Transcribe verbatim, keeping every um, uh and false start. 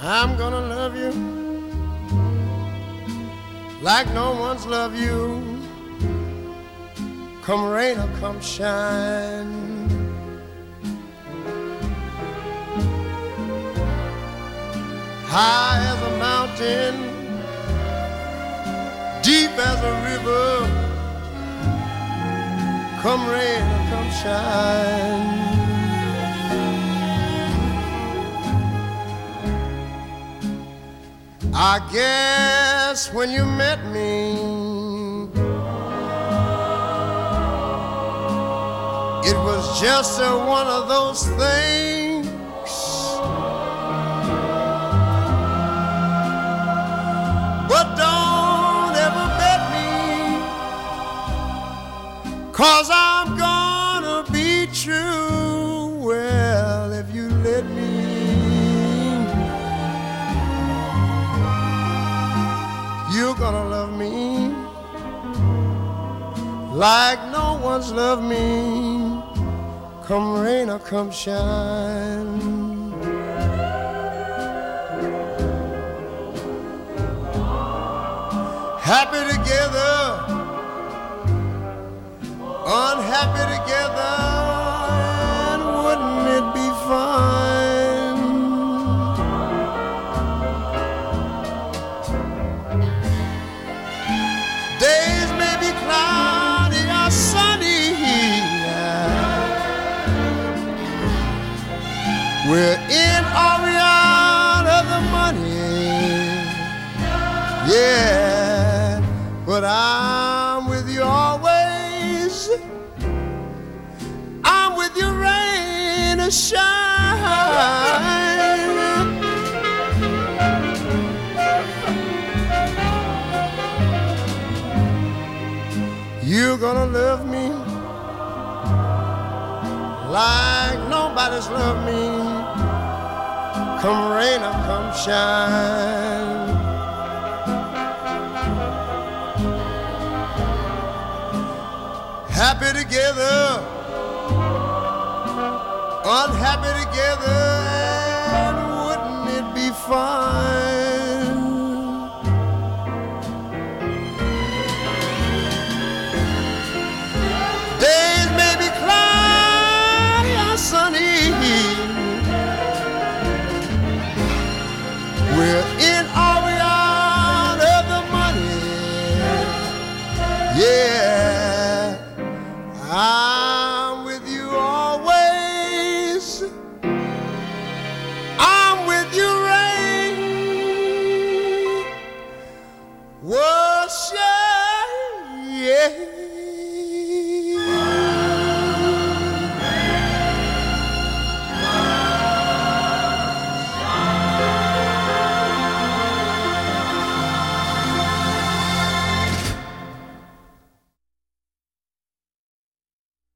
I'm gonna love you like no one's loved you, come rain or come shine. High as a mountain, deep as a river, come rain or come shine. I guess when you met me, it was just a one of those things. But don't ever bet me, 'cause I'm gonna be true. Well, if you let me, you're gonna love me like no one's loved me, come rain or come shine. Happy together, unhappy together, and wouldn't it be fine? Days may be cloudy or sunny, we're in or we out of the money, yeah. But I'm with you always, I'm with you rain or shine. You're gonna love me like nobody's loved me, come rain or come shine. Happy together, unhappy together, and wouldn't it be fine?